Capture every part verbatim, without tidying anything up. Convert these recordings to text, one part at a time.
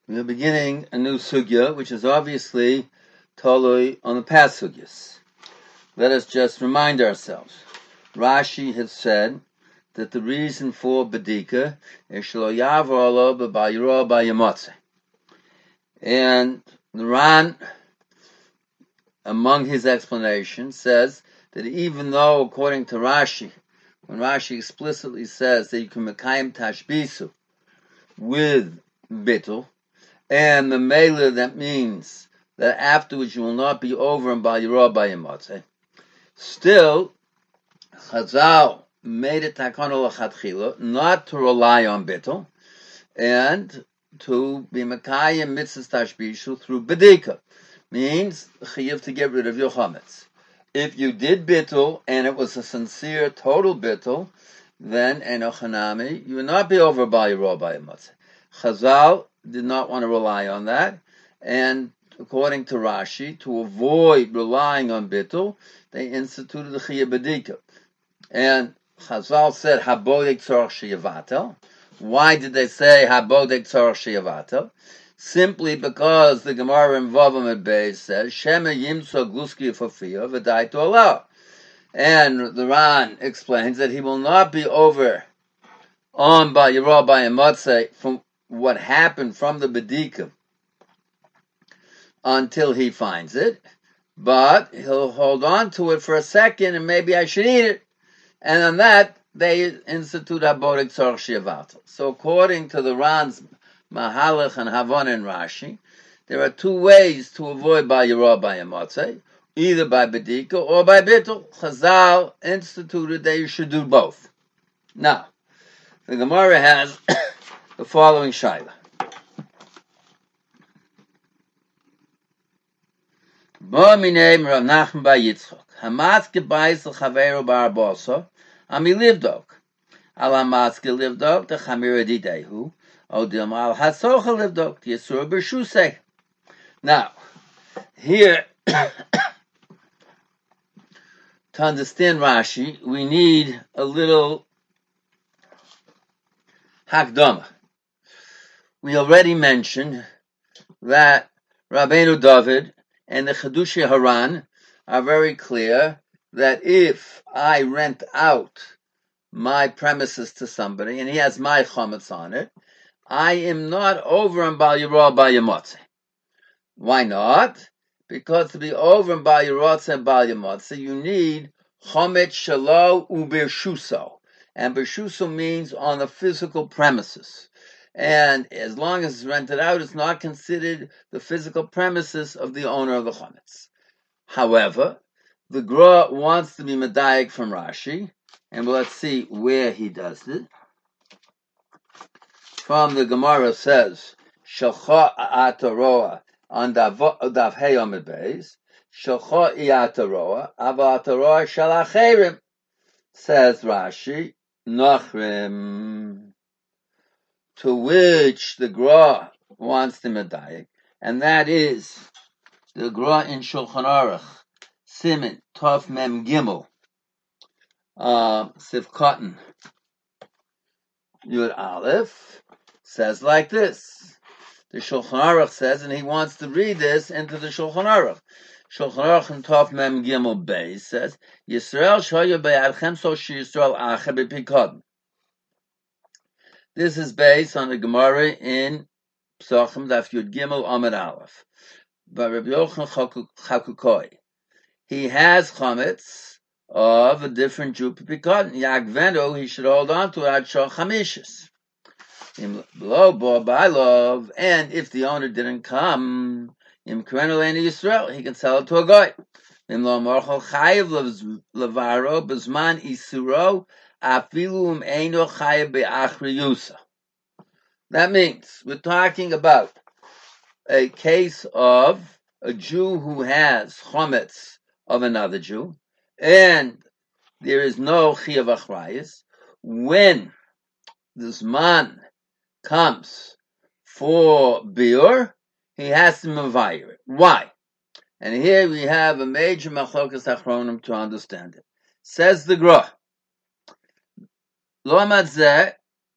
We are beginning a new sugya, which is obviously totally on the past sugyas. Let us just remind ourselves. Rashi has said that the reason for bedika is shelo yavor lo b'bayiro b'yamotze. And the Ran, among his explanations, says that even though, according to Rashi, when Rashi explicitly says that you can mekayim tashbisu with bittul, and the mela, that means that afterwards you will not be over and by your by your still, Chazal made it takana l'chatchila, not to rely on bittul, and to be mekayim mitzvahs tashbishu through bedika. Means chiyuv to get rid of your chametz. If you did bittul and it was a sincere total bittul, then enochanami, you would not be over by your by your Chazal did not want to rely on that, and according to Rashi, to avoid relying on bittul, they instituted the chiyuv bedika. And Chazal said habodek tzorach sheyavatel. Why did they say habodek tzorach sheyavatel? Simply because the Gemara in Vavim Beis says shema yimtzo gluski fafiyah v'dai to Allah, and the Ran explains that he will not be over on by Yerah by Amatzeh from what happened from the bedika until he finds it, but he'll hold on to it for a second and maybe I should eat it. And on that, they institute Habodek Tzorach Sheyavatel. So according to the Ran's Mahalach and Havon and Rashi, there are two ways to avoid by Yerah by Amatzeh, either by bedika or by bittul. Chazal instituted that you should do both. Now, the Gemara has the following shaila. Bo minei Rav Nachman bar Yitzchok. Hamatzke bais l'chaveru bar boso. Ami livdok. Al hamatzke livdok the chamir edidehu. Odim al hasocha livdok the yisur b'shusei. Now, here, to understand Rashi, we need a little hakdama. We already mentioned that Rabbeinu David and the Chedushei Haran are very clear that if I rent out my premises to somebody and he has my chametz on it, I am not over and bal yirah bal yamotze. Why not? Because to be over and bal yirah and bal yamotze, you need chametz shelo ubershuso, and bershuso means on the physical premises. And as long as it's rented out, it's not considered the physical premises of the owner of the chametz. However, the Gra wants to be medayik from Rashi, and let's see where he does it. From the Gemara says, Shalcha ataroa on dav hey amid beis, Shalcha iataroa, ava ataroa shalacherim, says Rashi, Nachrim. To which the Gra wants to medayik, and that is the Gra in Shulchan Aruch, Siman Tov Mem Gimel, uh, Sivkotin Yud Aleph, says like this. The Shulchan Aruch says, and he wants to read this into the Shulchan Aruch. Shulchan Aruch in Tov Mem Gimel Beis says, Yisrael shoya be'adchem so she Yisrael ache b'pikod. This is based on the Gemara in Psachim Daf Yud Gimel Amud Aleph. By Rabbi Yochanan Chakukoi. He has chametz of a different Jew pipikot. Yagveno, he should hold on to it at Shal Chamishis. Below bo by love, and if the owner didn't come, im Krenel Yisrael, he can sell it to a guy. Im lo morchol chayiv levaro bezman isuro afilu um eino chayiv be'achriyusa. That means we're talking about a case of a Jew who has chametz of another Jew, and there is no chiyuv achrayus. When this man comes for biur, he has to mavayir it. Why? And here we have a major machlokas achronim to understand it. Says the Gra, lo matzeh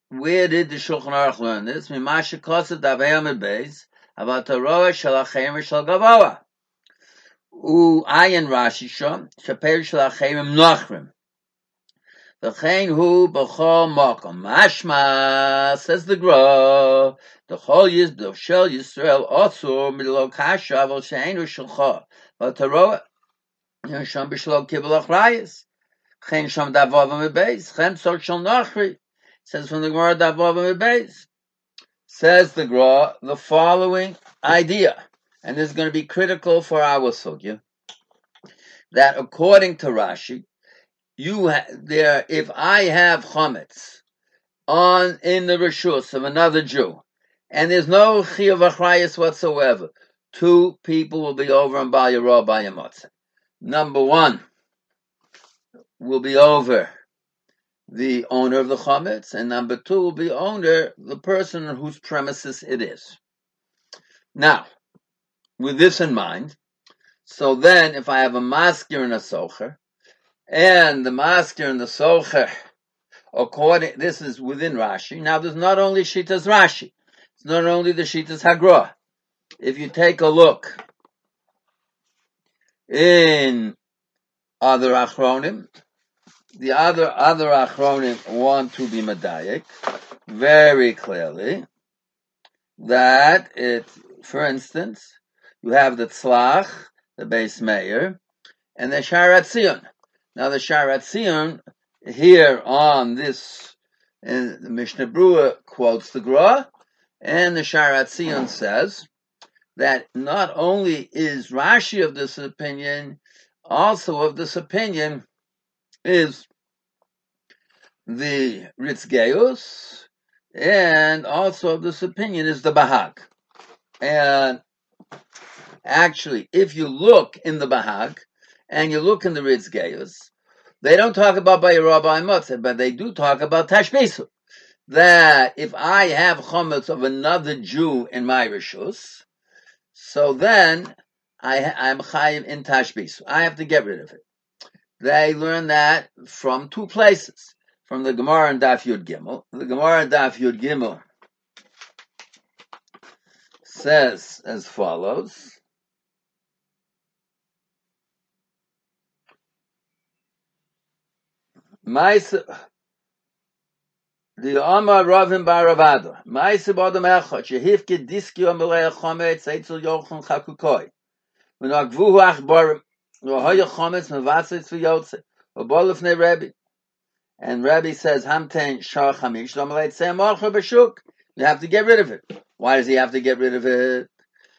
where did the Shulchan Aruch learn this? Mimasha kosav davei amid beis, about Torah shel acherim shel gavoa. U ayin Rashi shom, shaper shel acherim nochrim. V'chein hu b'chol makom. Mashma, says the Gra, the whole yis, the shel Yisrael, also midlo kasha, vol she'enu shelcha. But Torah, shom b'shlo kibbel achrayis. Chen shom davav amid beis, chen so shel nochri. Says from the Gemara davav amid beis. Says the Gra, the following idea, and this is going to be critical for our sugya, that according to Rashi, you ha- there, if I have chametz on in the reshus of another Jew, and there's no chiyuv achrayus whatsoever, two people will be over on Bal Yarah Bal Yamotzeh. Number one will be over the owner of the chametz, and number two will be owner the person on whose premises it is. Now, with this in mind, so then if I have a maskir and a socher, and the maskir and the socher, according, this is within Rashi. Now there's not only Shitas Rashi, it's not only the Shitas Hagra. If you take a look in other Achronim, the other other Achronim want to be Medayik very clearly that it, for instance, you have the Tzlach, the Beis Meir, and the Sharat Zion. Now the Sharat Zion here on this, and the Mishnah Berurah quotes the Gra, and the Sharat Zion says that not only is Rashi of this opinion, also of this opinion is the Ritzgeus, and also of this opinion is the Bahag. And actually, if you look in the Bahag, and you look in the Ritzgeus, they don't talk about Bayirah B'Motzeh, but they do talk about Tashbisu. That if I have chametz of another Jew in my reshus, so then I, I'm chayiv in Tashbisu. I have to get rid of it. They learn that from two places. From the Gemara and Daf Yud Gimel. The Gemara and Daf Yud Gimel says as follows. The Amar Ravim Baravada. Ma'ase b'adam echad shehifke diski amalei chametz eitzel yochon chakukoi. V'nagvuhu achbarim v'hoya chametz mevatzitz v'yotze v'bol lefnei Rebbe. And Rebbe says hamtein shar chamish amalei tzei marcha b'shuk. You have to get rid of it. Why does he have to get rid of it?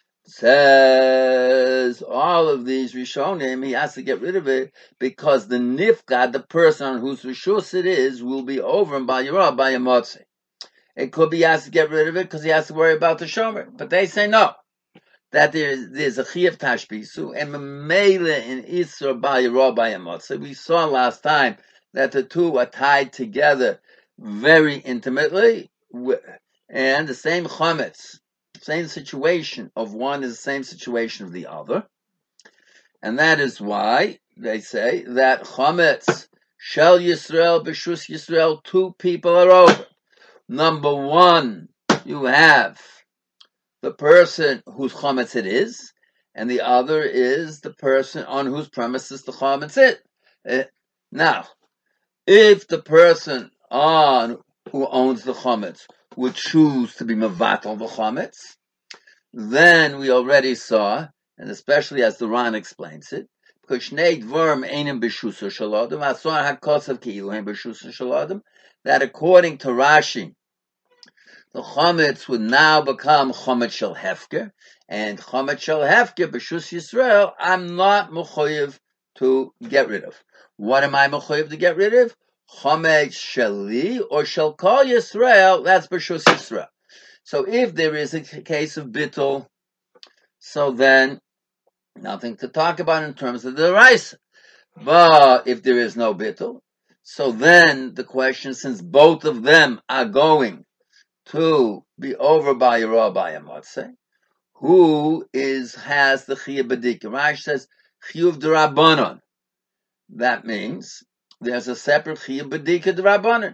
Says all of these Rishonim, he has to get rid of it because the nifgad, the person on whose rishus it is, will be over in Bal Yarah Bal Yamotzeh. It could be he has to get rid of it because he has to worry about the shomer. But they say no, that there's there's a chiyuv tashbisu and memela in Isra Bal Yarah Bal Yamotzeh. We saw last time that the two are tied together very intimately, and the same chametz. Same situation of one is the same situation of the other. And that is why they say that chametz shel Yisrael b'shus Yisrael, two people are over. Number one, you have the person whose chametz it is, and the other is the person on whose premises the chametz is. Uh, now, if the person on who owns the chametz would choose to be mevatel the chametz, then we already saw, and especially as the Ran explains it, because shnei dvarim einim b'shusa shel adam, asor hakosav ki'ilu hein b'shusa shel adam, that according to Rashi, the chametz would now become chametz shel hefker, and chametz shel hefker b'shus Yisrael, I'm not mechoyev to get rid of. What am I mechoyev to get rid of? Chametz sheli or shel kol Yisrael, that's b'shus Yisrael. So if there is a case of bittul, so then nothing to talk about in terms of the rice. But if there is no bittul, so then the question, since both of them are going to be over by Yarah by Yamotzeh, who is has the chiyuv b'dika? Rashi says chiyuv d'Rabbanan. That means there's a separate chiyuv b'dika d'Rabbanan.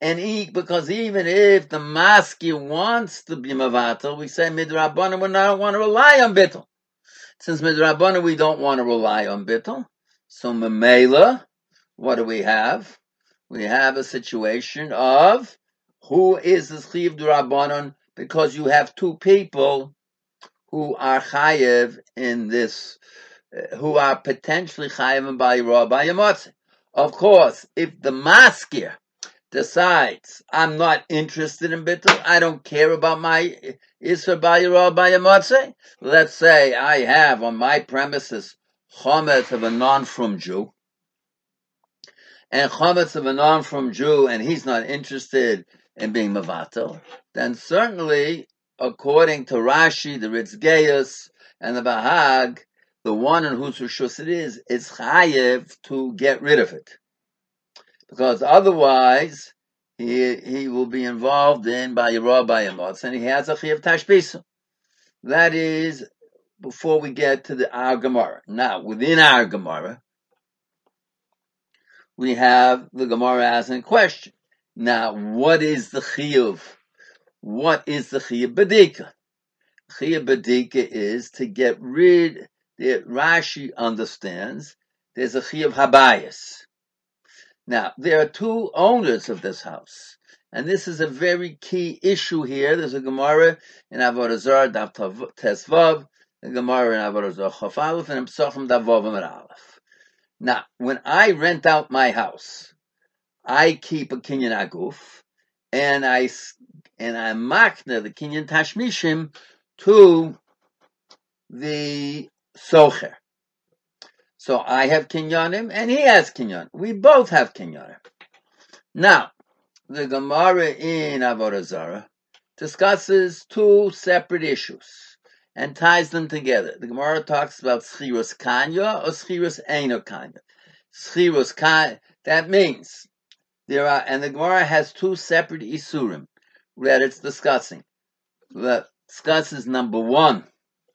And he, because even if the maskir wants to be Mavatal, we say Midrabanan, we don't want to rely on Bittul. Since Midrabanan, we don't want to rely on Bittul. So Memela, what do we have? We have a situation of who is the Chiv Durabanan, because you have two people who are Chayev in this, uh, who are potentially Chayev by Ra by Yamotze. Of course, if the maskir decides I'm not interested in Bittul, I don't care about my Isra Bayira Bayamotze. Let's say I have on my premises Chometz of a non-from Jew, and Chometz of a non-from Jew, and he's not interested in being Mavatel, then certainly, according to Rashi, the Ritzgeus, and the Bahag, the one in whose Rishus it is, is Chayev to get rid of it. Because otherwise, he he will be involved in Bayira Bayamotz, and he has a Chiyav Tashbisu. That is before we get to the our Gemara. Now, within our Gemara, we have the Gemara asking a question. Now, what is the Chiyuv? What is the Chiyuv Badika? Chiyuv Badika is to get rid, that Rashi understands, there's a Chiyuv Habayis. Now, there are two owners of this house, and this is a very key issue here. There's a Gemara in Avodah Zarah, Daf Tesvav, a Gemara in Avodah Zarah, Chaf Aleph, and Psachim Davav Amar Aleph. Now, when I rent out my house, I keep a Kinyan Aguf, and I and I makna the Kinyan Tashmishim to the Socher. So I have kinyanim, and he has kinyan. We both have kinyanim. Now, the Gemara in Avodah Zarah discusses two separate issues and ties them together. The Gemara talks about Schirus Kanya or Schirus Eino Kanya. Schirus Kanya, that means there are, and the Gemara has two separate Isurim that it's discussing. That discusses number one,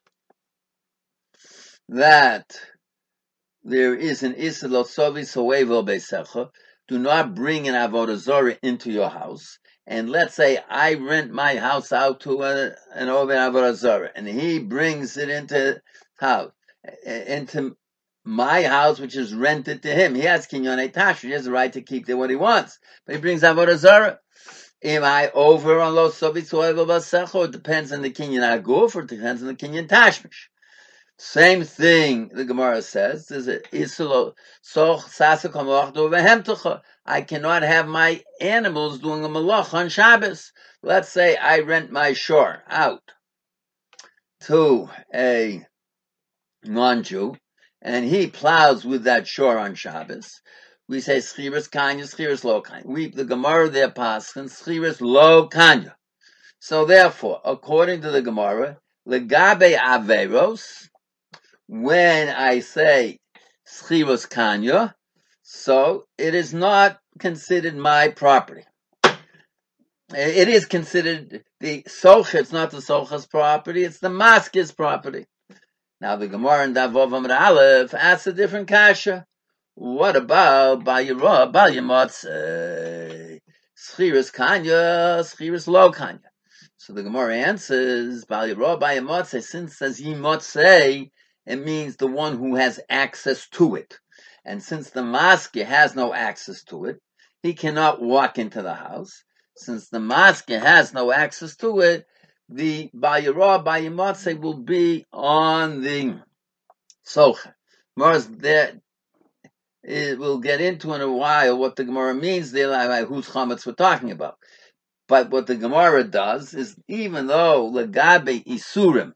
that there is an Isra lo sovis hoevel beisecha. Do not bring an Avodah Zarah into your house. And let's say I rent my house out to a, an Oven Avodah Zarah, and he brings it into house, into my house, which is rented to him. He has kinyan etash. He has the right to keep there what he wants, but he brings Avodah Zarah. Am I over on lo sovis hoevel beisecha? It depends on the kinyan aguf, or it depends on the kinyan tashmish. Same thing the Gemara says. Is it Islo Soch Sasakamach do Vehemtucha? I cannot have my animals doing a malach on Shabbos. Let's say I rent my shore out to a non-Jew, and he plows with that shore on Shabbos. We say Schiras Kanya, Schiras Lo Kanya. We the Gemara there paskin Schiras Lo Kanya. So therefore, according to the Gemara, Legabe Averos. When I say Schirus Kanya, so it is not considered my property. It is considered the Socha, it's not the Socha's property, it's the Maskir's property. Now the Gemara in Davov Amar Aleph asks a different kasha. What about Bayira, Balyamotze, Schirus Kanya, Schirus Lo Kanya? So the Gemara answers, Bayira, Balyamotze, since it says Yimotze, it means the one who has access to it. And since the maskir has no access to it, he cannot walk into the house. Since the maskir has no access to it, the Bayira Bayimotze will be on the Socha. Whereas there, it will get into in a while what the Gemara means there, like whose chametz we're talking about. But what the Gemara does is, even though Legabe Isurim,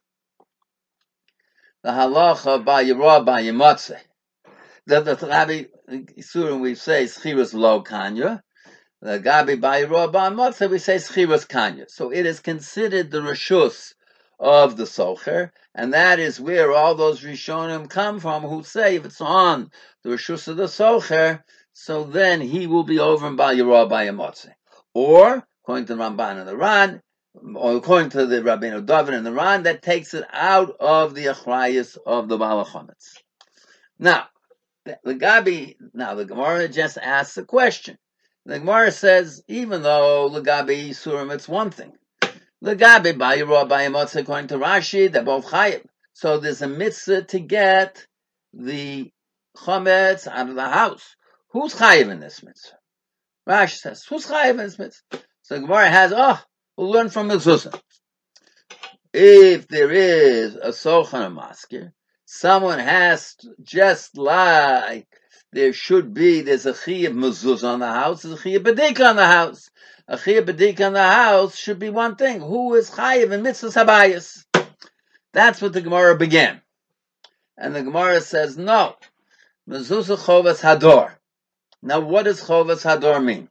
the halacha Bayira Bayimotze, the the Gabi Isurim we say Schirus Lo Kanya, the Gabi Bayira Bayimotze we say Schirus Kanya. So it is considered the Rishus of the Socher, and that is where all those Rishonim come from, who say if it's on the Rishus of the Socher, so then he will be over in Bayira Bayimotze. Or, according to the Ramban and the Ran, or according to the Rabbeinu David and the Ran, that takes it out of the achrayus of the Baal HaChametz. Now, the Gabi, now the Gemara just asks a question. The Gemara says, even though Lagabe Yisurim, it's one thing. Lagabe Bayiro Bayimotze, according to Rashi, they're both Chayiv. So there's a mitzvah to get the Chometz out of the house. Who's Chayiv in this mitzvah? Rashi says, who's Chayiv in this mitzvah? So the Gemara has, oh, we'll learn from Mezuzah. If there is a Sochan Maskir, someone has to, just like there should be, there's a Chiyuv Mezuzah on the house, there's a Chiyuv B'dika on the house. A Chiyuv B'dika on the house should be one thing. Who is Chayiv in Mitzvahs Habayis? That's what the Gemara began. And the Gemara says, no. Mezuzah Chovas Hador. Now what does Chovas Hador mean?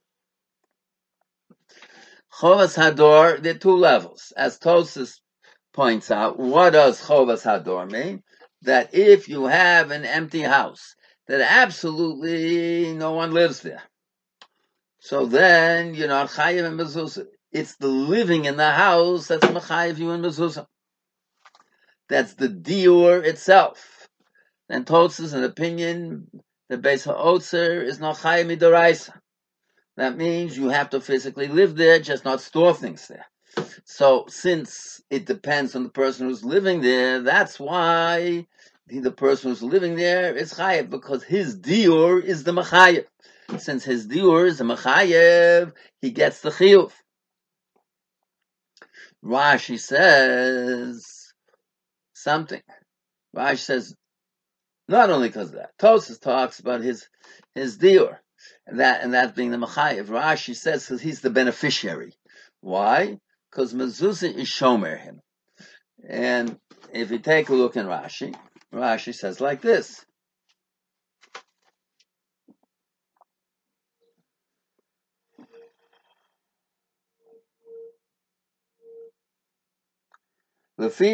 Chovas Hador, there are two levels. As Tosas points out, what does Chovas Hador mean? That if you have an empty house, that absolutely no one lives there, so then you're not chayiv in mezuzah. It's the living in the house that's mechayiv you in mezuzah. That's the diur itself. And Tosas an opinion that Beis HaOtzer is not chayiv midoraisa. That means you have to physically live there, just not store things there. So since it depends on the person who's living there, that's why the person who's living there is chayev, because his diur is the mechayev. Since his diur is the mechayev, he gets the chiyuv. Rashi says something. Rashi says not only because of that. Tosas talks about his his diur, and that and that being the mechayev. Rashi says because he's the beneficiary. Why? Because mezuzah is shomer him. And if you take a look in Rashi, Rashi says like this. He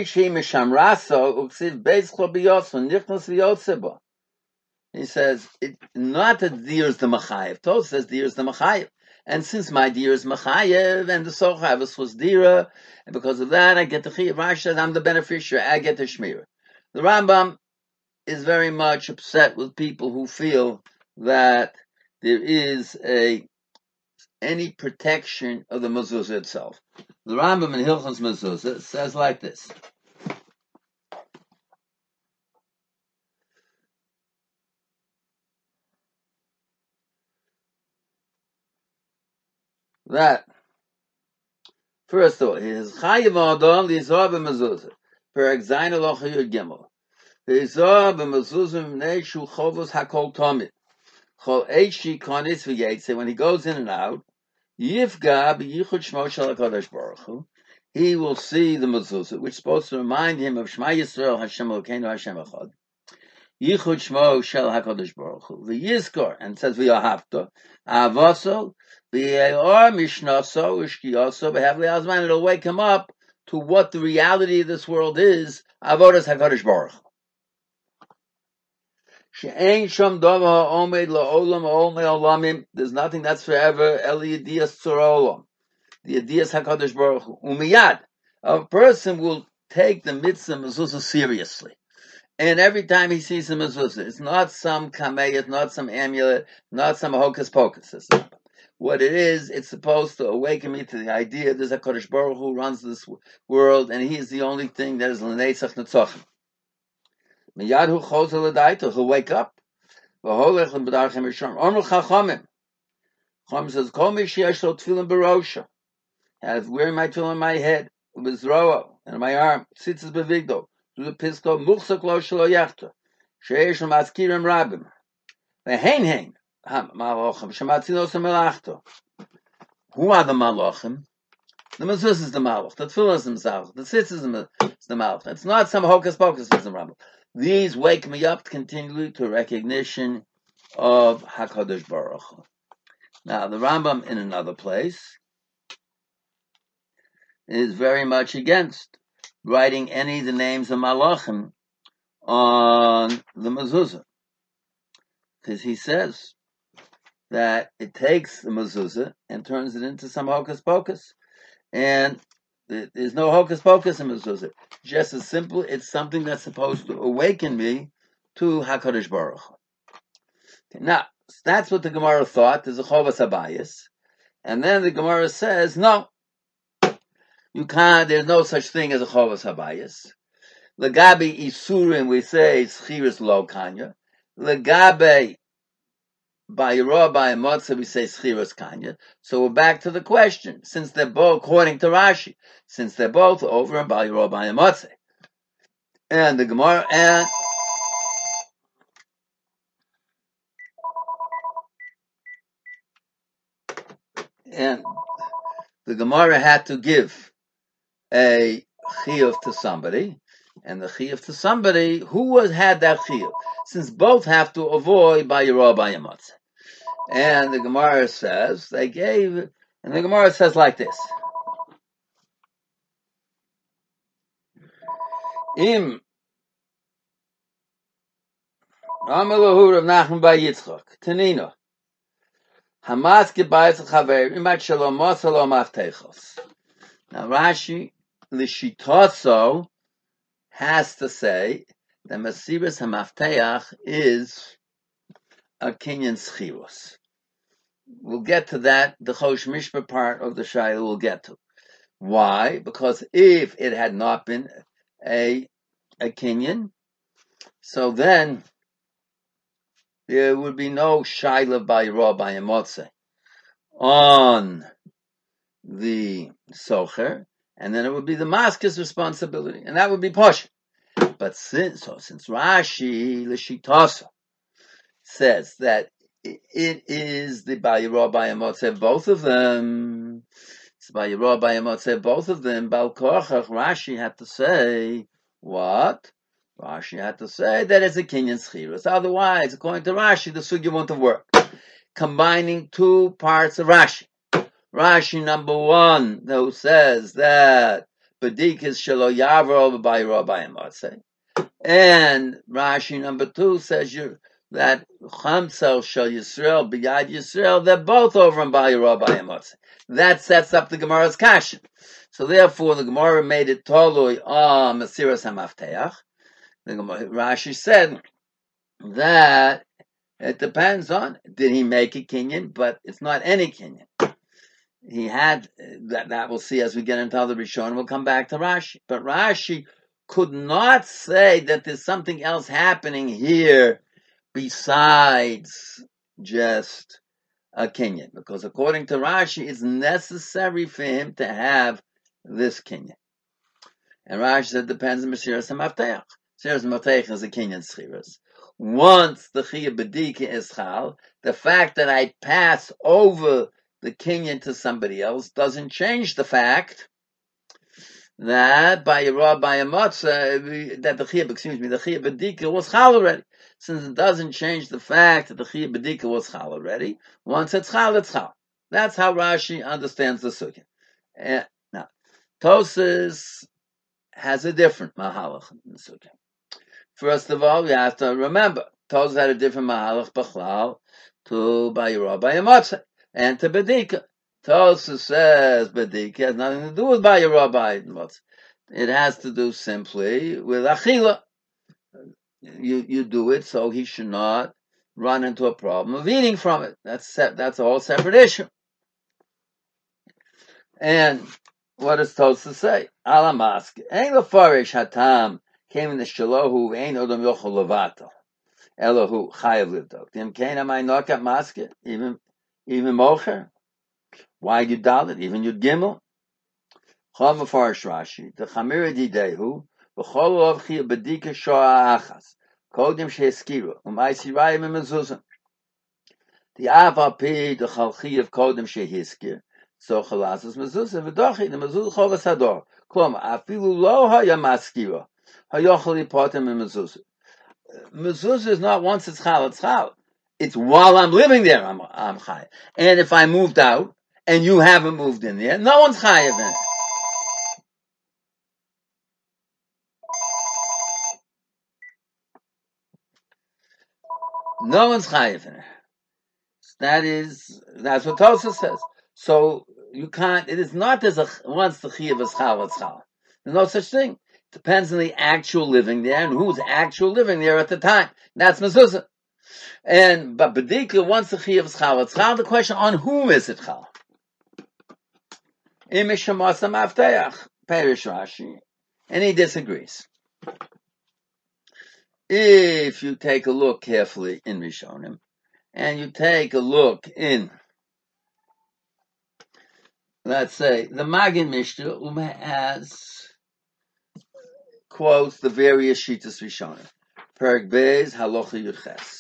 says, it, not that deer is the Machayev. Tosas says deer is the Machayev. And since my deer is Machayev, and the Sochavis was Dira, and because of that I get the Chiyav. Rashi says, I'm the beneficiary, I get the Shmira. The Rambam is very much upset with people who feel that there is a any protection of the mezuzah itself. The Rambam in Hilchos Mezuzah says like this. That, first of all, his Chayiv Adam, the Yizor b'mezuzah. Per Zayin Aloch Yud Gimel. The Yizor b'mezuzah Mnei Shu Chovos HaKol Tomid. Chol Eishi Konis V'Yetze, when he goes in and out, Yifga b'yichud Shmo Shel HaKadosh Baruch Hu, he will see the mezuzah, which is supposed to remind him of Shema Yisrael Hashem Elokeinu Hashem Echad. Yichud Shmo Shel HaKadosh Baruch Hu. V'yizkor, and it says V'yahavto, Avoso, V'yeor Mishnaso, Ushkiyoso, B'havli Azman, it'll wake him up to what the reality of this world is, Avodas HaKadosh Baruch Hu. She'ein shom dava omed la'olam omed olamim. There's nothing that's forever. Eli yediyas tzorolam. The yediyas HaKadosh Baruch Hu. Umiyad. A person will take the mitzvah mezuzah seriously. And every time he sees a mezuzah, it's not some kameh, it's not some amulet, not some hocus pocus. What it is, it's supposed to awaken me to the idea there's a HaKadosh Baruch Hu who runs this world, and he is the only thing that is l'neitzach netzachim. Miyadhu chozel l'daito, he'll wake up. V'holech l'b'darchem yisham. Omru chachamim. Chacham says, Kol mi sheyesh lo tefillin b'rosha. I have wearing my tefillin on my head, b'zroa, and on my arm, tzitzis b'vigdo, to the pisko, muchsak lo shelo yachta, sheyesh lo mazkirim rabim. V'hein hein, ha-malachim, shematzilos ha-melachto. Who are the malachim? The mezuzah is the malach, the tefillin is the malach, the tzitzis is the malach. It's not some hocus pocus for the Rambam. These wake me up continually to recognition of HaKadosh Baruch Hu. Now, the Rambam in another place is very much against writing any of the names of Malachim on the mezuzah, because he says that it takes the mezuzah and turns it into some hocus pocus, and there's no hocus pocus in mezuzah. Just as simple, it's something that's supposed to awaken me to HaKadosh Baruch Hu. Okay, now, that's what the Gemara thought. There's a chovas habayis, and then the Gemara says, no, you can't. There's no such thing as a chovas habayis. Legabe isurim, we say schiras lo kanya. Legabe bayiro bayamotza, we say schiras kanya. So we're back to the question. Since they're both, according to Rashi, since they're both over in bayiro bayamotza, and the Gemara and and the Gemara had to give a chiyuv to somebody, and the chiyuv to somebody who was had that chiyuv, since both have to avoid by your by your matzah. And the Gemara says they gave, and the Gemara says like this: Im Amalahu Rav Nachman bar Yitzchak Tanina Hamas gebayis chaver imat shalom masalo maftechos. Now Rashi l'shitaso has to say that Mesiras HaMafteach is a Kinyan Schiros. We'll get to that, the Chosh Mishpah part of the Shaila we'll get to. Why? Because if it had not been a, a Kinyan, so then there would be no Shaila by Ra by Emotze on the Socher, and then it would be the Mask's responsibility, and that would be Posh. But since, so since Rashi l'shitasa says that it is the Bayiro Bayamotze, both of them, it's Bayiro Bayamotze, both of them, Bal Korchach, Rashi had to say, what? Rashi had to say that it's a Kinyan Schiros. Otherwise, according to Rashi, the sugya won't have worked. Combining two parts of Rashi. Rashi number one, who says that Badik is Shelo Yavro Bayiro Bayamotze. And Rashi number two says you that Chamsel Shel Yisrael B'Yad Yisrael, they're both over in Bayiro Bayamotze. That sets up the Gemara's kasha. So therefore, the Gemara made it totally on Mesiras HaMafteach. The Gemara, Rashi said that it depends on did he make a kinyan, but it's not any kinyan. He had that. That we'll see as we get into the Rishon. We'll come back to Rashi, but Rashi could not say that there's something else happening here besides just a kinyan, because according to Rashi, it's necessary for him to have this kinyan. And Rashi said it depends on Mesiras HaMafteach. Mesiras HaMafteach is a kinyan schiras. Once the chiyuv b'dika is chal, the fact that I pass over the kinyan to somebody else doesn't change the fact that by a raw by a matzah that the chiyuv, excuse me, the chiyuv b'dika was chal already. Since it doesn't change the fact that the chiyuv b'dika was chal already, once it's chal, it's chal. That's how Rashi understands the sugya. Uh, now, Tosas has a different mahalach in the sugya. First of all, we have to remember Tosas had a different mahalach b'chlal to bayira by a matzah and to b'dika. Tosas says b'dika has nothing to do with bayira by a matzah. It has to do simply with achila. You you do it so he should not run into a problem of eating from it. That's that's a whole separate issue. And what does Tosas say? Alamask ein lefarish hatam came in the shalohu ein odom yochol levato elohu chayav livdok. Dim kain am I knock at maske even even mocher. Why you dalit even you gimel? Chol mefarish Rashi the chamira didehu v'chol ov chi bedika shoa achas kodim sheskiru umay sirayim emezuzim. The avapi the chalchi of kodim shehiskir. So chalasas mezuzah v'dochi the mezuzah chovas hador. Kloma afilu lo haya maskira hayochali potem in mezuzah. Mezuzah is not once it's chal, it's chal. It's while I'm living there, I'm I'm chayav. And if I moved out and you haven't moved in there, no one's chayav in it. No one's chayav in it. That is that's what Tosas says. So you can't. It is not as a once the chiyuv is chal, it's chal. There's no such thing. It depends on the actual living there and who's actual living there at the time. That's mezuzah. And but Bedika, once the Chiyav is Chal, it's Chal, the question on whom is it Chal? Imishamasa Mafteach, Perish Rashi, and he disagrees. If you take a look carefully in Rishonim, and you take a look in, let's say, the Magin Mishnah has quotes the various Shitas Rishonim. Perek Beis, Halacha Yudches.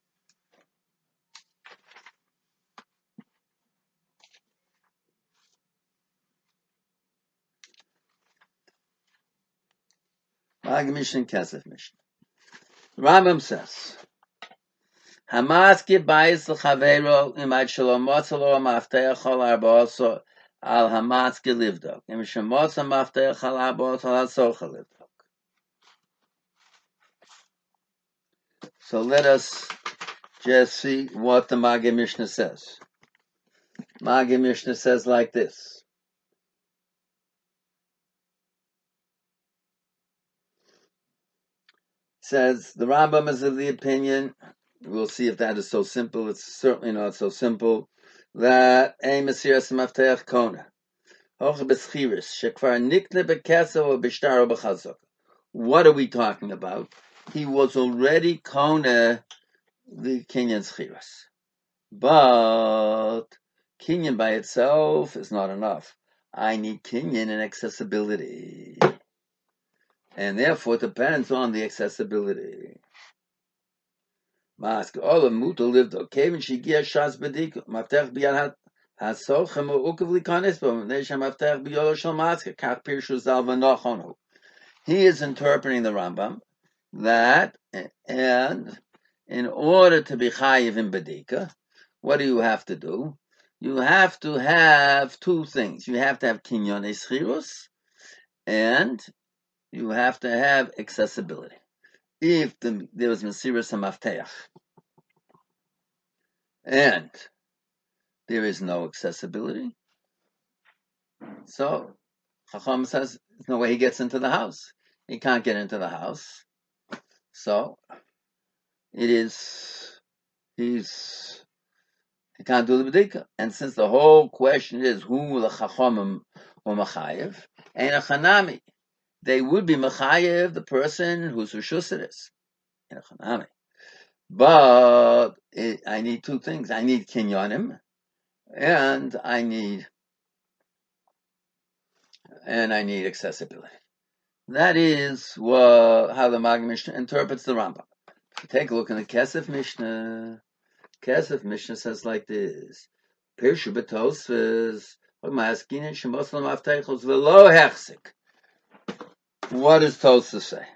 Magin Mishnah and Kesef Mishnah. Rambam says, Hamaski Bayis L'Chaveiro Imad Shalom Motzalo Mafteach Chol Arba'oso Al Hamaski Livdok Im Shemotza Mafteach Chol Arba'oso Al Socha Livdok. So let us just see what the Magid Mishnah says. Magid Mishnah says like this. It says the Rambam is of the opinion, we'll see if that is so simple, it's certainly not so simple, that a Mesiras Mafteach Kona what are we talking about? He was already Kona the Kinyan Schiras. But Kinyan by itself is not enough. I need Kinyan and accessibility. And therefore it depends on the accessibility. Mask all of Muta lived okay when she gear Shas Bedik Maftech Biad he is interpreting the Rambam that, and in order to be chayiv in bedika, what do you have to do? You have to have two things. You have to have kinyon eschirus, and you have to have accessibility. If the, there was mesiras hamafteach, and there is no accessibility, so Chacham says there's no way he gets into the house. He can't get into the house. So it is he's he can't do the bedika. And since the whole question is who the Chachamim or Machayev, and a Chanami, they would be Machayev, the person whose Rishus it is. In a Chanami. But it, I need two things. I need Kinyonim, and I need and I need accessibility. That is what, how the Magid Mishnah interprets the Rambam. If you take a look in the Kesef Mishnah, Kesef Mishnah says like this: Pirshu b'Tosfos, ma'askinen shemoslam afteichos v'lo hechsik. What does Tosfos say?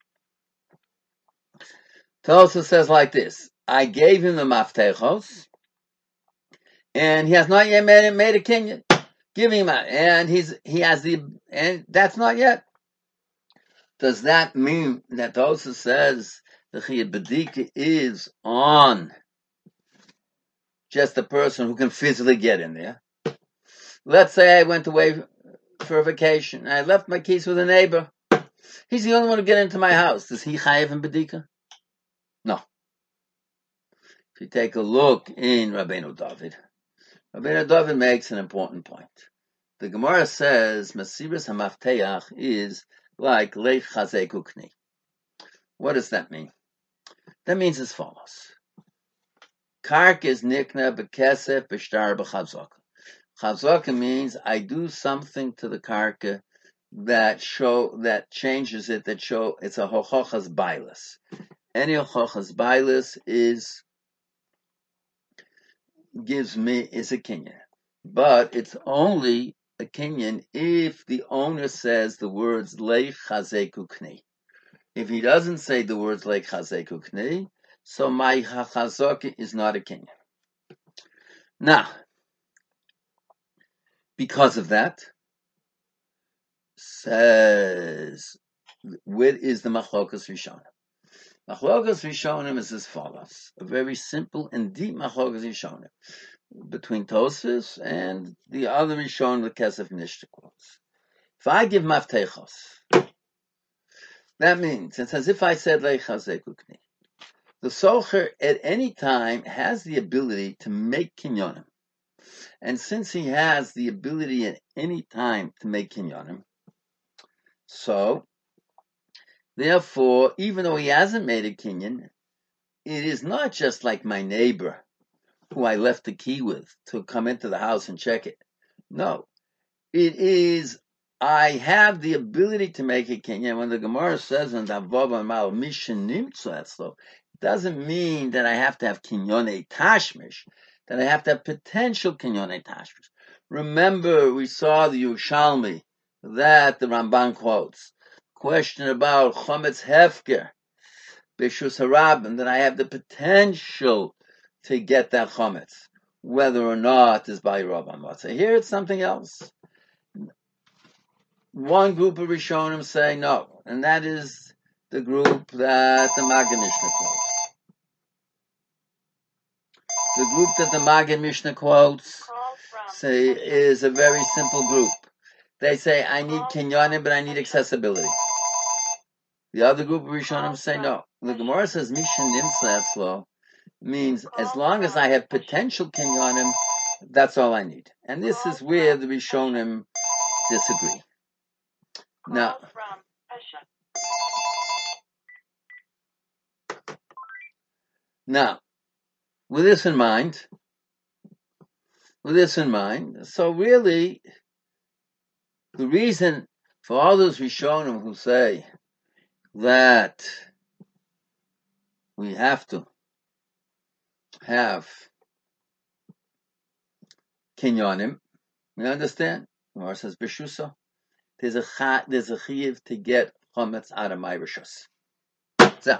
Tosfos says like this: I gave him the mafteichos, and he has not yet made, made a kinyan. Give him a, and he's he has the, and that's not yet. Does that mean that Tosfos says the Chiyuv Bedika is on just the person who can physically get in there? Let's say I went away for a vacation. I left my keys with a neighbor. He's the only one who get into my house. Does he chayev in Bedika? No. If you take a look in Rabbeinu David, Rabbeinu David makes an important point. The Gemara says Mesiras Hamafteach is like Lech Chazek Ukni. What does that mean? That means as follows. Kark is nikna bekesef b'shtar b'chazaka. Chazaka means I do something to the karka that show that changes it, that show it's a hochochas bailis. Any hochochas bailis is gives me is a kinyan, but it's only a kinyan if the owner says the words leich chazeku kni. If he doesn't say the words leich chazeku kni, so my chazaka is not a kinyan. Now, because of that, says, what is the machlokas rishonim? Machlokas rishonim is as follows: a very simple and deep machlokas rishonim between Tosfos and the other rishonim, the Kesef Mishnah quotes. If I give maftechos, that means it's as if I said leich chazek ukni. the socher at any time has the ability to make kinyonim. And since he has the ability at any time to make kinyonim, so therefore, even though he hasn't made a kinyon, it is not just like my neighbor who I left the key with to come into the house and check it. No, it is, I have the ability to make a kinyan. When the Gemara says in Davav and Mal Mishin Nimtzu Etzlo, it doesn't mean that I have to have kinyone tashmish, that I have to have potential kinyone tashmish. Remember, we saw the Yerushalmi that the Ramban quotes. Question about Chometz Hefker, Bishus Harabim, that I have the potential to get that Chometz, whether or not is by Rabban Matzah. Here it's something else. One group of Rishonim say no, and that is the group that the Maggid Mishnah quotes. The group that the Maggid Mishnah quotes say is a very simple group. They say, I need kinyonim, but I need accessibility. The other group of Rishonim say no. The Gemara says, Mishin Nimtzu Etzlo means as long as I have potential kinyonim, that's all I need. And this is where the Rishonim disagree. Now, now, with this in mind, with this in mind, so really, the reason for all those Rishonim who say that we have to have kinyonim, you understand? Gemara says Bishusa. There's a cha, there's a chiyuv to get chometz out of my rishus. So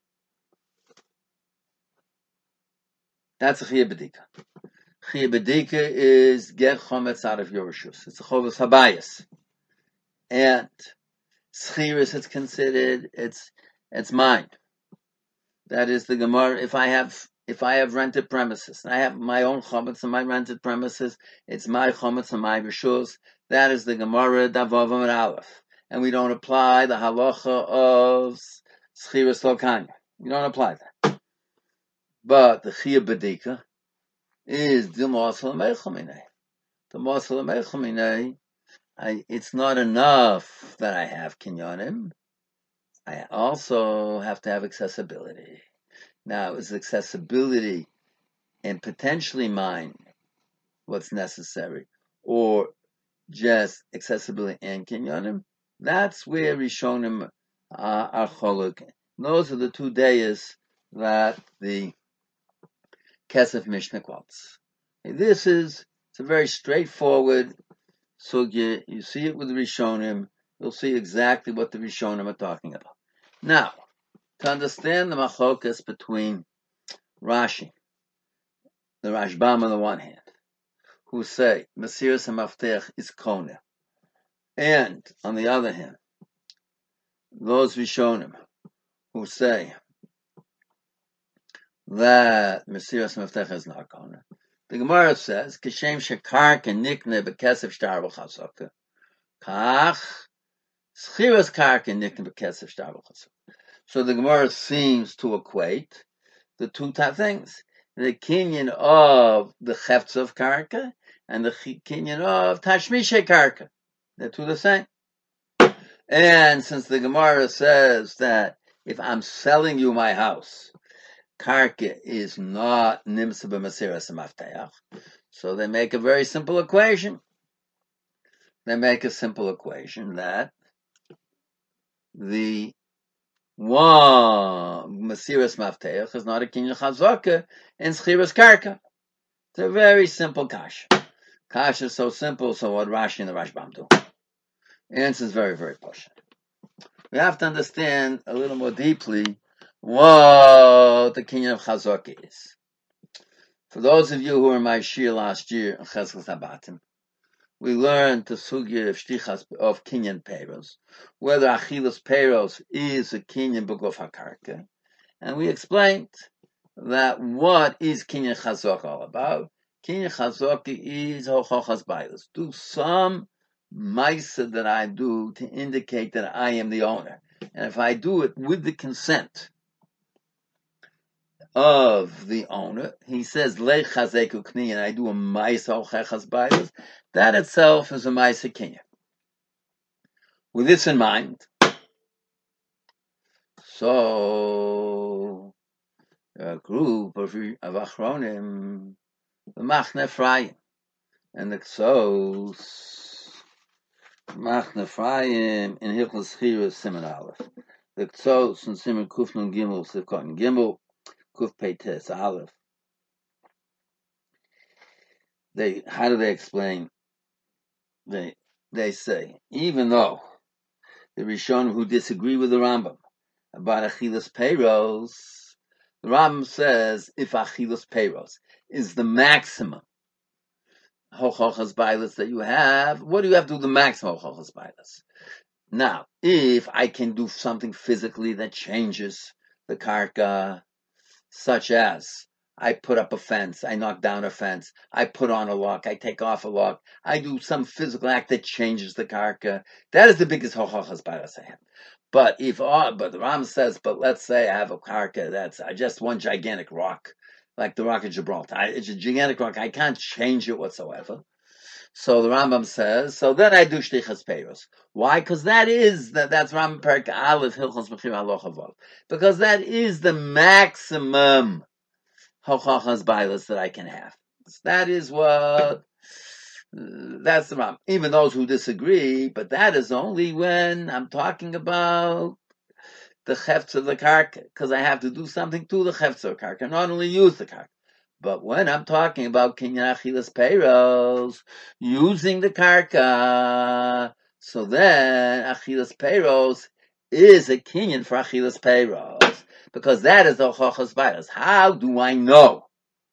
that's a chiyuv bedika. Chiyuv bedika is get chometz out of your rishus. It's a chovos habayis, and schiris it's considered it's it's mine. That is the Gemara. If I have if I have rented premises, and I have my own chometz on my rented premises, it's my chometz on my rishus. That is the Gemara Davav and Aleph, and we don't apply the halacha of schiras lokanya. We don't apply that. But the chiyuv bedika is the mosel meichaminei. The mosel meichaminei. It's not enough that I have kinyonim. I also have to have accessibility. Now, is accessibility and potentially mine what's necessary, or just accessibility and kinyonim? That's where Rishonim uh, are choluk. Those are the two days that the Kesef Mishnah quotes. This is it's a very straightforward sugya. You see it with the Rishonim. You'll see exactly what the Rishonim are talking about. Now, to understand the machlokas between Rashi, the Rashbam on the one hand, who say Mesiras HaMaftech is Koneh, and on the other hand, those Rishonim who say that Mesiras HaMaftech is not Koneh. The Gemara says, Kishem Shekarka Nikne Bekesef Shtar B'Chazaka, Kach Schiras Karka Nikne Bekesef Shtar B'Chazaka. So the Gemara seems to equate the two type things: the kinyan of the cheftz of karka and the kinyan of tashmishe karka. They're two the same. And since the Gemara says that if I'm selling you my house, karka is not nimsa b'mesiras hamaftech, so they make a very simple equation. They make a simple equation that the one Mesiras Mafteach is not a kinyan chazaka and schiras karka. It's a very simple kasha. Kasha is so simple, so what Rashi and the Rashbam do? The answer is very, very push. We have to understand a little more deeply what the kinyan of chazaka is. For those of you who were in my shir last year, Cheskas Habatim, we learned the sugya of shtichas of kinyan peiros, whether achilas peiros is a kinyan b'guf hakarka, and we explained that what is kinyan chazaka all about? Kinyan chazaka is hochachas bailos. Do some ma'isa that I do to indicate that I am the owner, and if I do it with the consent of the owner. He says, Lech chazeku kni, and I do a ma'isa ochechas bailas. That itself is a ma'isa kinyan. With this in mind, so a group of, of achronim, the Machne Ephraim, and the Ksos, Machne Ephraim in Hilchos Chira Siman Aleph. The Ksos and Siman Kuf Nun Gimel Sivkot Gimel Kuf Peites Aleph. They how do they explain? They they say even though the Rishonim who disagree with the Rambam about Achilas Peiros, the Rambam says if Achilas Peiros is the maximum hochachas bailas that you have, what do you have to do the maximum hochachas bailas? Now, if I can do something physically that changes the karka, such as I put up a fence, I knock down a fence, I put on a lock, I take off a lock, I do some physical act that changes the karka, that is the biggest hochachas bailas I have. But if, uh, but the Ram says, but let's say I have a karka that's uh, just one gigantic rock, like the rock of Gibraltar. I, it's a gigantic rock. I can't change it whatsoever. So the Rambam says, so then I do shtichas peiros. Why? Because that is, that, that's Rambam Perek Aleph Hilchos Mechir Halacha Vav. Because that is the maximum hochachas bailas that I can have. That is what, that's the Rambam. Even those who disagree, but that is only when I'm talking about the chefts of the karka, because I have to do something to the chefts of the karka, not only use the karka. But when I'm talking about kinyan achilas peiros, using the karka, so then achilas peiros is a kinyan for achilas peiros, because that is the hochachas bailas. How do I know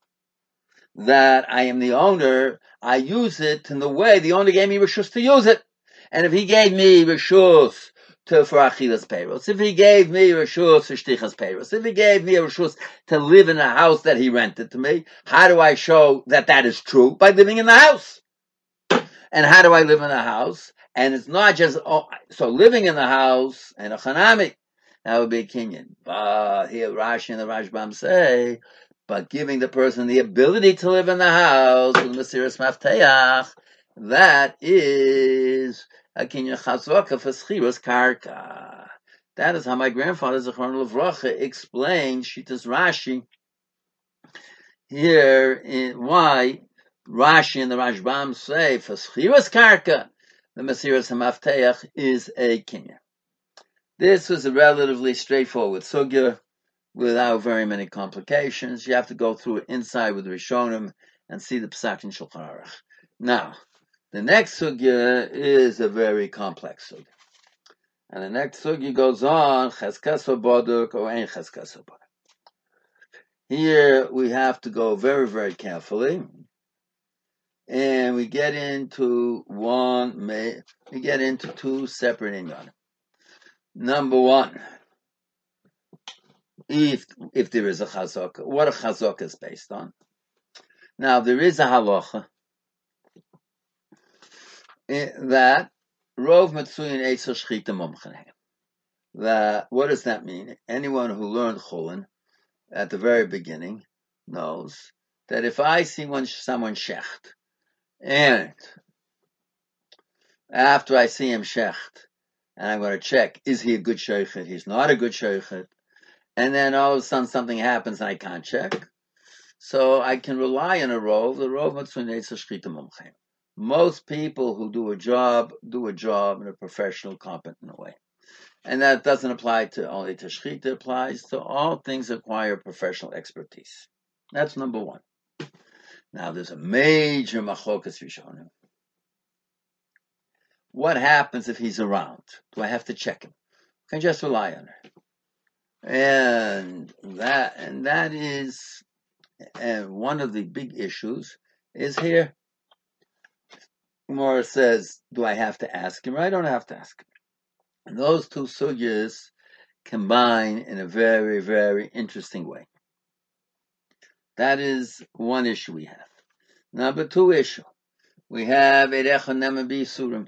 that I am the owner? I use it in the way the owner gave me reshus to use it. And if he gave me reshus to for achilas peiros, if he gave me reshus for shtichas peiros, if he gave me a reshus to live in a house that he rented to me, how do I show that that is true? By living in the house. And how do I live in the house? And it's not just, oh, so living in the house and a chanami, that would be a kinyan. But here Rashi and the Rashbam say, but giving the person the ability to live in the house with Mesiras Mafteach, that is a kinyan chazaka for schiras karka. That is how my grandfather Zechron Levracha explained Shitas Rashi here in why Rashi and the Rashbam say for schiras karka the Mesiras Mafteach is a kinyan. This was a relatively straightforward sugya without very many complications. You have to go through it inside with the Rishonim and see the Psak in Shulchan Aruch. Now, the next sugya is a very complex sugya. And the next sugya goes on, Cheskas Boduk or Ein Cheskas Boduk. Here we have to go very, very carefully. And we get into one, we get into two separate inyan. Number one, if if there is a chazaka, what a chazaka is based on. Now there is a halacha that rov metzuyin eitzel shchita mumchanehem. That what does that mean? Anyone who learned chulin at the very beginning knows that if I see one someone shecht, and after I see him shecht, and I'm going to check, is he a good sheichet? He's not a good sheichet. And then all of a sudden something happens and I can't check. So I can rely on a rov, the rov mitzvah neitzel shchita mumchaim. Most people who do a job, do a job in a professional, competent way. And that doesn't apply to only to shchita, it applies to all things that require professional expertise. That's number one. Now there's a major machokas rishonim. What happens if he's around? Do I have to check him? Can I just rely on her? And that, and that is, and one of the big issues is here. Gemara says, do I have to ask him? Or I don't have to ask him. And those two sugyas combine in a very, very interesting way. That is one issue we have. Number two issue, we have Erecha Neman B'Yisurim.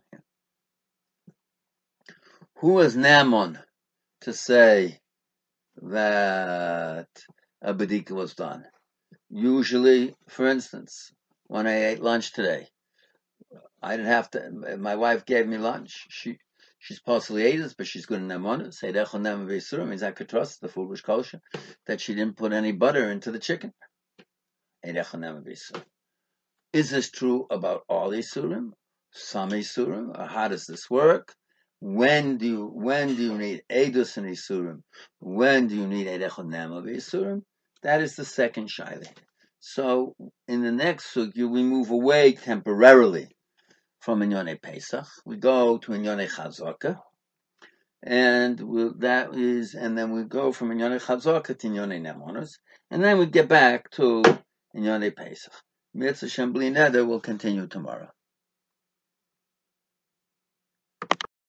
Who is Namon to say that a bedika was done. Usually, for instance, when I ate lunch today, I didn't have to. My wife gave me lunch. She she's possibly ate this, but she's good in nemona. Say dechon vesura means I could trust the food was kosher, that she didn't put any butter into the chicken. Is this true about all Isurim? Some Isurim? Or how does this work? When do you when do you need Edus and Isurim? When do you need Edechon Nema Isurim? That is the second shaila. So in the next sugya we move away temporarily from Inyone Pesach. We go to Inyone Chazaka. And we'll, that is, and then we go from Inyone Chazaka to Inyone Nemonos, and then we get back to Inyone Pesach. Mitzvah Shem Bli Neder will continue tomorrow.